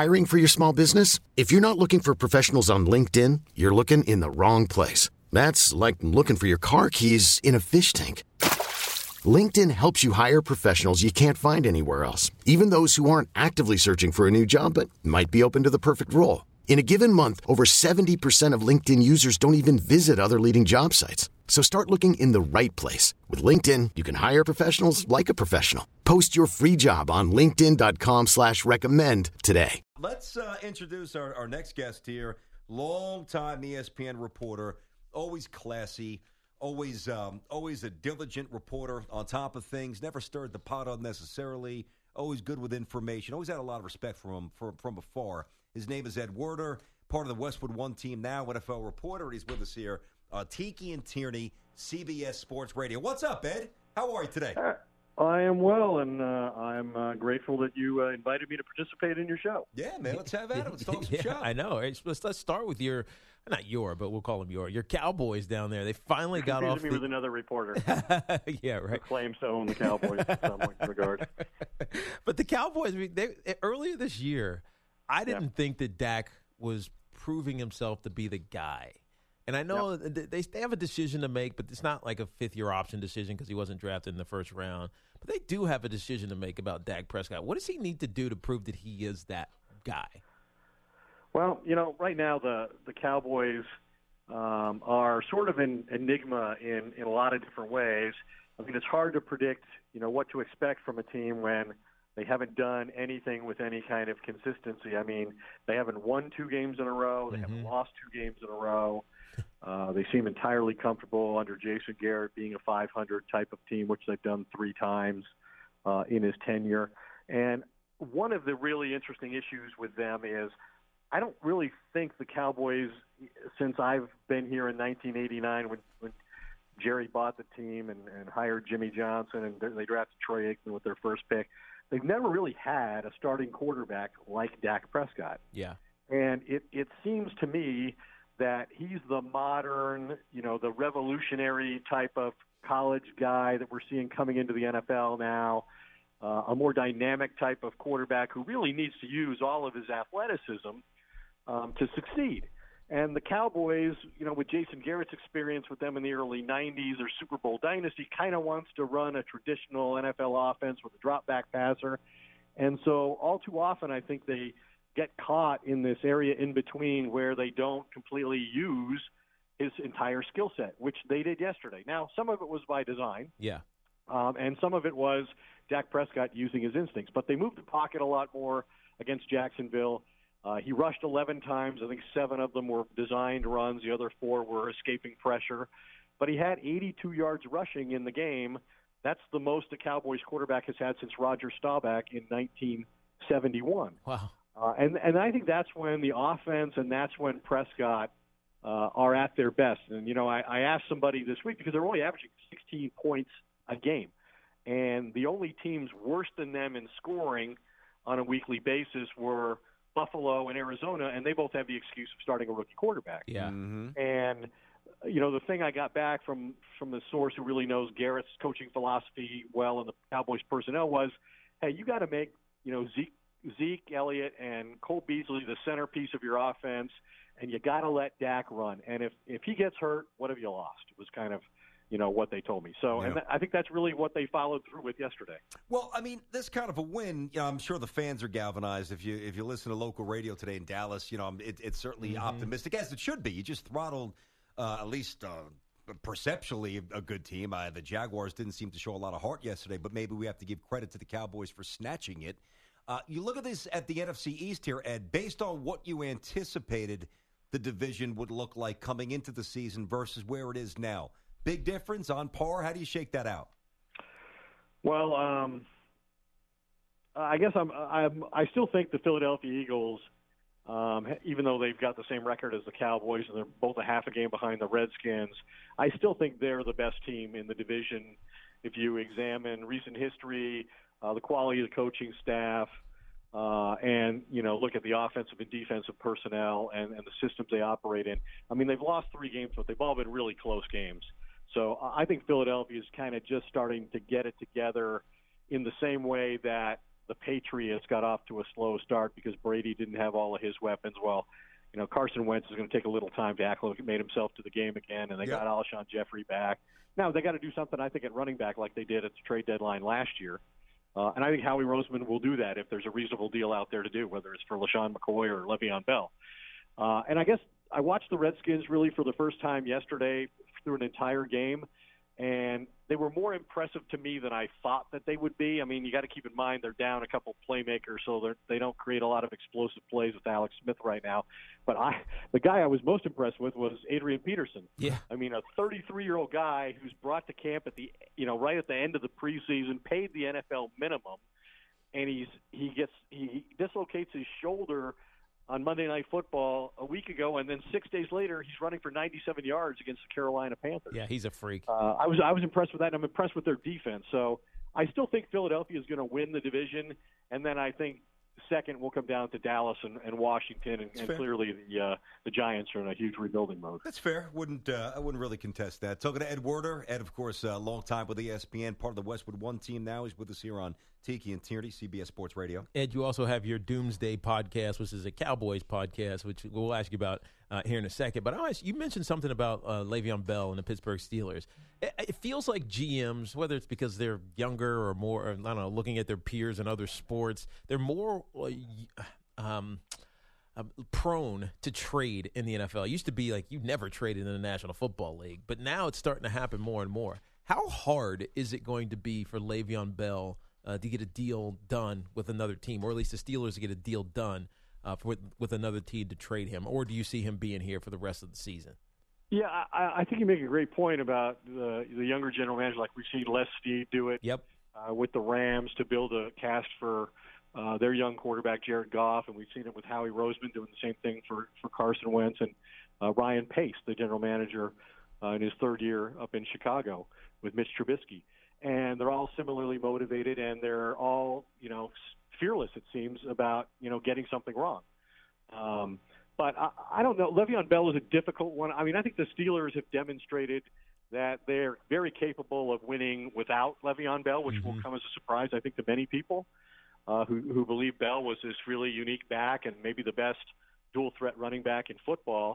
Hiring for your small business? If you're not looking for professionals on LinkedIn, you're looking in the wrong place. That's like looking for your car keys in a fish tank. LinkedIn helps you hire professionals you can't find anywhere else, even those who aren't actively searching for a new job but might be open to the perfect role. In a given month, over 70% of LinkedIn users don't even visit other leading job sites. So start looking in the right place. With LinkedIn, you can hire professionals like a professional. Post your free job on linkedin.com/recommend today. Let's introduce our next guest here. Longtime ESPN reporter, always classy, always a diligent reporter on top of things, never stirred the pot unnecessarily, always good with information, always had a lot of respect for him from afar. His name is Ed Werder, part of the Westwood One team now, NFL reporter, and he's with us here. Tiki and Tierney, CBS Sports Radio. What's up, Ed? How are you today? I am well, and I'm grateful that you invited me to participate in your show. Yeah, man, let's have at it. Let's talk some show. I know. Let's start with but we'll call them your Cowboys down there. They finally got off. Me with another reporter. Yeah, right. Who claims to own the Cowboys in some regard. But the Cowboys, earlier this year, I didn't think that Dak was proving himself to be the guy. And I know they have a decision to make, but it's not like a fifth-year option decision because he wasn't drafted in the first round. But they do have a decision to make about Dak Prescott. What does he need to do to prove that he is that guy? Well, right now the Cowboys are sort of an enigma in a lot of different ways. I mean, it's hard to predict, what to expect from a team when they haven't done anything with any kind of consistency. I mean, they haven't won 2 games in a row. They haven't lost 2 games in a row. They seem entirely comfortable under Jason Garrett being a 500 type of team, which they've done 3 times in his tenure. And one of the really interesting issues with them is I don't really think the Cowboys, since I've been here in 1989 when Jerry bought the team and hired Jimmy Johnson and they drafted Troy Aikman with their first pick, they've never really had a starting quarterback like Dak Prescott. Yeah. And it seems to me that he's the modern, the revolutionary type of college guy that we're seeing coming into the NFL now, a more dynamic type of quarterback who really needs to use all of his athleticism to succeed. And the Cowboys, with Jason Garrett's experience with them in the early 90s, or Super Bowl dynasty, kind of wants to run a traditional NFL offense with a drop-back passer. And so all too often I think they get caught in this area in between where they don't completely use his entire skill set, which they did yesterday. Now, some of it was by design. Yeah. And some of it was Dak Prescott using his instincts. But they moved the pocket a lot more against Jacksonville. He rushed 11 times. I think 7 of them were designed runs. The other 4 were escaping pressure. But he had 82 yards rushing in the game. That's the most a Cowboys quarterback has had since Roger Staubach in 1971. Wow. And I think that's when the offense and that's when Prescott are at their best. And, I asked somebody this week because they're only averaging 16 points a game. And the only teams worse than them in scoring on a weekly basis were Buffalo and Arizona, and they both have the excuse of starting a rookie quarterback. Yeah. Mm-hmm. And, the thing I got back from the source who really knows Garrett's coaching philosophy well and the Cowboys personnel was, hey, you got to make, Zeke Elliott and Cole Beasley the centerpiece of your offense, and you got to let Dak run. And if he gets hurt, what have you lost? It was kind of, what they told me. So, and I think that's really what they followed through with yesterday. Well, I mean, this kind of a win, I'm sure the fans are galvanized. If you listen to local radio today in Dallas, it's certainly optimistic, as it should be. You just throttled at least perceptually a good team. The Jaguars didn't seem to show a lot of heart yesterday, but maybe we have to give credit to the Cowboys for snatching it. You look at this at the NFC East here, Ed, based on what you anticipated the division would look like coming into the season versus where it is now. Big difference, on par? How do you shake that out? Well, I guess I still think the Philadelphia Eagles, even though they've got the same record as the Cowboys and they're both a half a game behind the Redskins, I still think they're the best team in the division. If you examine recent history, the quality of the coaching staff, and, look at the offensive and defensive personnel and the systems they operate in. I mean, they've lost 3 games, but they've all been really close games. So I think Philadelphia is kind of just starting to get it together in the same way that the Patriots got off to a slow start because Brady didn't have all of his weapons. Well, Carson Wentz is going to take a little time to acclimate himself to the game again, and they got Alshon Jeffrey back. Now, they got to do something, I think, at running back like they did at the trade deadline last year. And I think Howie Roseman will do that if there's a reasonable deal out there to do, whether it's for LaShawn McCoy or Le'Veon Bell. And I guess I watched the Redskins really for the first time yesterday through an entire game, and they were more impressive to me than I thought that they would be. I mean, you got to keep in mind they're down a couple playmakers, so they don't create a lot of explosive plays with Alex Smith right now. But the guy I was most impressed with was Adrian Peterson. Yeah. I mean, a 33-year-old guy who's brought to camp at the right at the end of the preseason, paid the NFL minimum, and he dislocates his shoulder on Monday Night Football a week ago, and then 6 days later, he's running for 97 yards against the Carolina Panthers. Yeah, he's a freak. I was impressed with that, and I'm impressed with their defense. So I still think Philadelphia is going to win the division, and then I think second will come down to Dallas and Washington, and clearly the Giants are in a huge rebuilding mode. That's fair. I wouldn't really contest that. Talking to Ed Werder. Ed, of course, a long time with ESPN, part of the Westwood One team now. He's with us here on Tiki and Tierney, CBS Sports Radio. Ed, you also have your Doomsday podcast, which is a Cowboys podcast, which we'll ask you about here in a second. But you mentioned something about Le'Veon Bell and the Pittsburgh Steelers. It feels like GMs, whether it's because they're younger or more, I don't know, looking at their peers in other sports, they're more prone to trade in the NFL. It used to be like you never traded in the National Football League, but now it's starting to happen more and more. How hard is it going to be for Le'Veon Bell to get a deal done with another team, or at least the Steelers to get a deal done with another team to trade him? Or do you see him being here for the rest of the season? Yeah, I think you make a great point about the younger general manager, like we've seen Les Snead do it with the Rams to build a cast for their young quarterback, Jared Goff, and we've seen it with Howie Roseman doing the same thing for Carson Wentz, and Ryan Pace, the general manager in his third year up in Chicago with Mitch Trubisky. And they're all similarly motivated, and they're all, fearless, it seems, about, getting something wrong. But I don't know. Le'Veon Bell is a difficult one. I mean, I think the Steelers have demonstrated that they're very capable of winning without Le'Veon Bell, which will come as a surprise, I think, to many people who believe Bell was this really unique back and maybe the best dual-threat running back in football.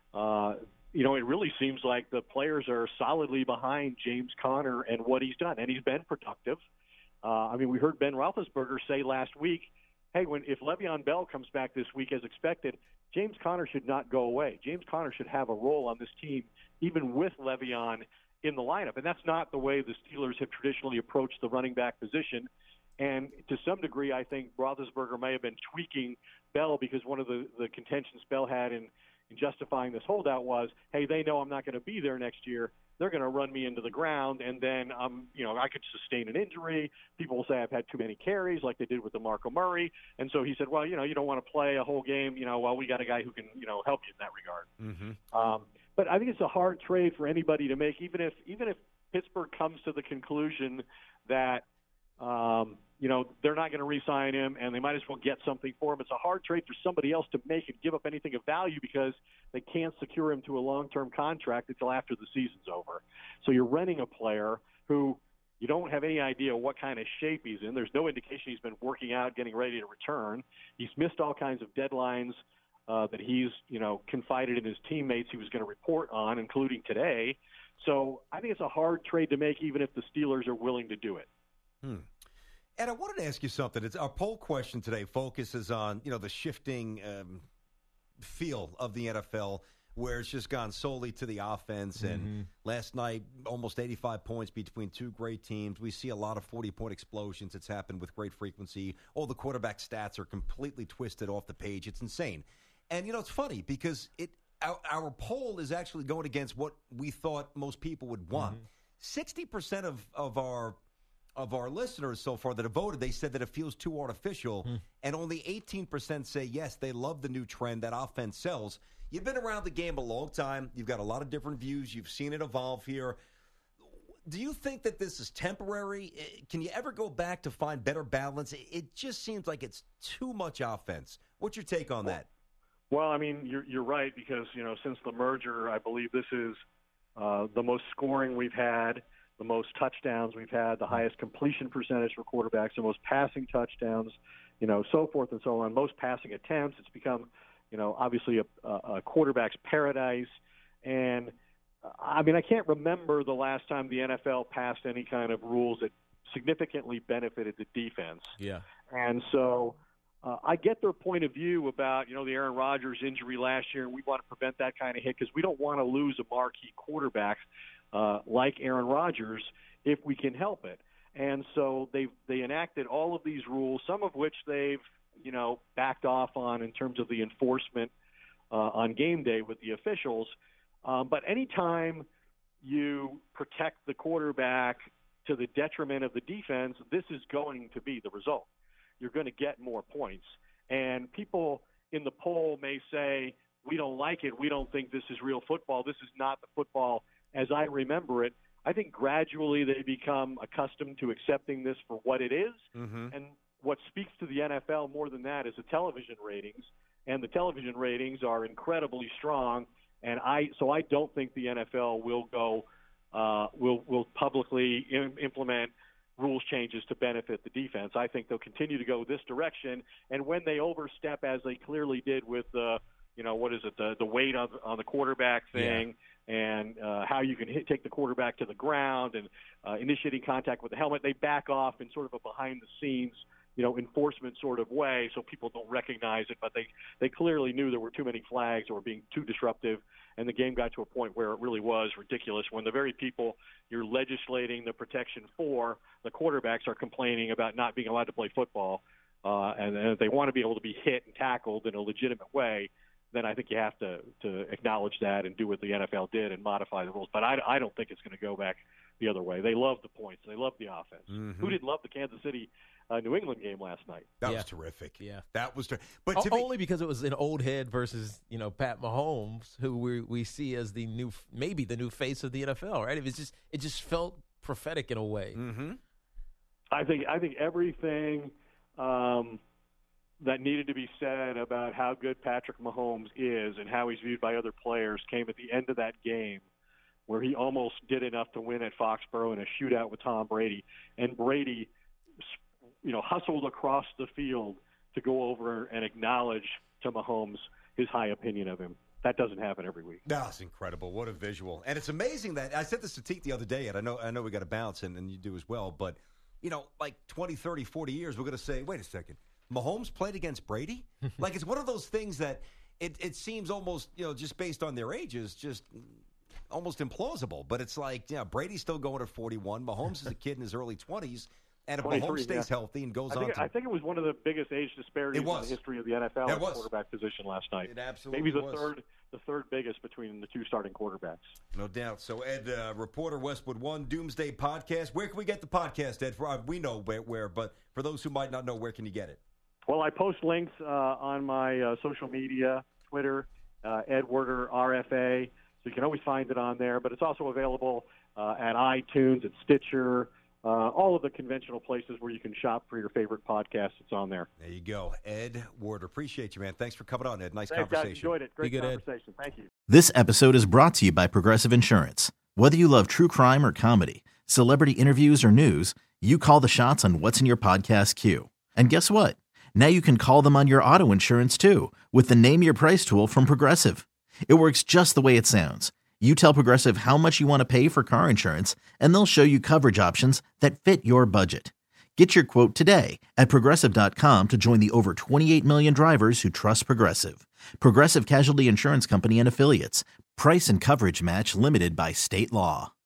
It really seems like the players are solidly behind James Conner and what he's done, and he's been productive. We heard Ben Roethlisberger say last week, hey, if Le'Veon Bell comes back this week as expected, James Conner should not go away. James Conner should have a role on this team, even with Le'Veon in the lineup. And that's not the way the Steelers have traditionally approached the running back position. And to some degree, I think Roethlisberger may have been tweaking Bell because one of the contentions Bell had in justifying this holdout was, hey, they know I'm not going to be there next year. They're going to run me into the ground, and then I could sustain an injury. People will say I've had too many carries, like they did with DeMarco Murray. And so he said, well, you don't want to play a whole game. Well, we got a guy who can help you in that regard. Mm-hmm. But I think it's a hard trade for anybody to make, even if Pittsburgh comes to the conclusion that they're not going to re-sign him, and they might as well get something for him. It's a hard trade for somebody else to make and give up anything of value because they can't secure him to a long-term contract until after the season's over. So you're renting a player who you don't have any idea what kind of shape he's in. There's no indication he's been working out, getting ready to return. He's missed all kinds of deadlines that he's, confided in his teammates he was going to report on, including today. So I think it's a hard trade to make, even if the Steelers are willing to do it. Ed, I wanted to ask you something. Our poll question today focuses on, the shifting feel of the NFL, where it's just gone solely to the offense. And last night, almost 85 points between two great teams. We see a lot of 40-point explosions. It's happened with great frequency. All the quarterback stats are completely twisted off the page. It's insane. And, it's funny because our poll is actually going against what we thought most people would want. 60% of our listeners so far that have voted, they said that it feels too artificial, and only 18% say yes, they love the new trend, that offense sells. You've been around the game a long time. You've got a lot of different views. You've seen it evolve here. Do you think that this is temporary? Can you ever go back to find better balance? It just seems like it's too much offense. What's your take on that? Well, you're right because, since the merger, I believe this is the most scoring we've had the most touchdowns we've had, the highest completion percentage for quarterbacks, the most passing touchdowns, so forth and so on, most passing attempts. It's become, obviously a quarterback's paradise. And, I can't remember the last time the NFL passed any kind of rules that significantly benefited the defense. Yeah. And so I get their point of view about, the Aaron Rodgers injury last year, and we want to prevent that kind of hit because we don't want to lose a marquee quarterback like Aaron Rodgers if we can help it. And so they enacted all of these rules, some of which they've, backed off on in terms of the enforcement on game day with the officials. But anytime you protect the quarterback to the detriment of the defense, this is going to be the result. You're going to get more points. And people in the poll may say, we don't like it. We don't think this is real football. This is not the football as I remember it. I think gradually they become accustomed to accepting this for what it is. Mm-hmm. And what speaks to the NFL more than that is the television ratings. And the television ratings are incredibly strong. And I don't think the NFL will go will publicly implement rules changes to benefit the defense. I think they'll continue to go this direction. And when they overstep, as they clearly did with the weight on the quarterback thing, and how you can take the quarterback to the ground and initiating contact with the helmet, they back off in sort of a behind-the-scenes, enforcement sort of way, so people don't recognize it. But they clearly knew there were too many flags or were being too disruptive, and the game got to a point where it really was ridiculous when the very people you're legislating the protection for, the quarterbacks, are complaining about not being allowed to play football. And if they want to be able to be hit and tackled in a legitimate way, then I think you have to acknowledge that and do what the NFL did and modify the rules. But I don't think it's going to go back the other way. They love the points. They love the offense. Mm-hmm. Who didn't love the Kansas City New England game last night? That was terrific. Yeah, that was terrific. But only because it was an old head versus Pat Mahomes, who we see as maybe the new face of the NFL. Right? It just felt prophetic in a way. Mm-hmm. I think everything that needed to be said about how good Patrick Mahomes is and how he's viewed by other players came at the end of that game, where he almost did enough to win at Foxborough in a shootout with Tom Brady. And Brady, hustled across the field to go over and acknowledge to Mahomes his high opinion of him. That doesn't happen every week. That's incredible. What a visual. And it's amazing that I said this to Teek the other day, and I know we got to bounce, and you do as well, but, like 20, 30, 40 years, we're going to say, wait a second, Mahomes played against Brady? Like, it's one of those things that it seems almost, just based on their ages, just almost implausible. But it's like, Brady's still going at 41. Mahomes is a kid in his early 20s. And if Mahomes stays healthy and goes on, I think it was one of the biggest age disparities in the history of the NFL at the quarterback position last night. It absolutely maybe the third biggest between the two starting quarterbacks. No doubt. So, Ed, reporter Westwood One Doomsday Podcast. Where can we get the podcast, Ed? We know where, but for those who might not know, where can you get it? Well, I post links on my social media, Twitter, Ed Werder RFA, so you can always find it on there. But it's also available at iTunes, at Stitcher. All of the conventional places where you can shop for your favorite podcasts, it's on there. There you go. Ed Werder. Appreciate you, man. Thanks for coming on, Ed. Nice Thanks, conversation. Guys. Enjoyed it. Great conversation. Thank you. This episode is brought to you by Progressive Insurance. Whether you love true crime or comedy, celebrity interviews or news, you call the shots on what's in your podcast queue. And guess what? Now you can call them on your auto insurance, too, with the Name Your Price tool from Progressive. It works just the way it sounds. You tell Progressive how much you want to pay for car insurance, and they'll show you coverage options that fit your budget. Get your quote today at Progressive.com to join the over 28 million drivers who trust Progressive. Progressive Casualty Insurance Company and Affiliates. Price and coverage match limited by state law.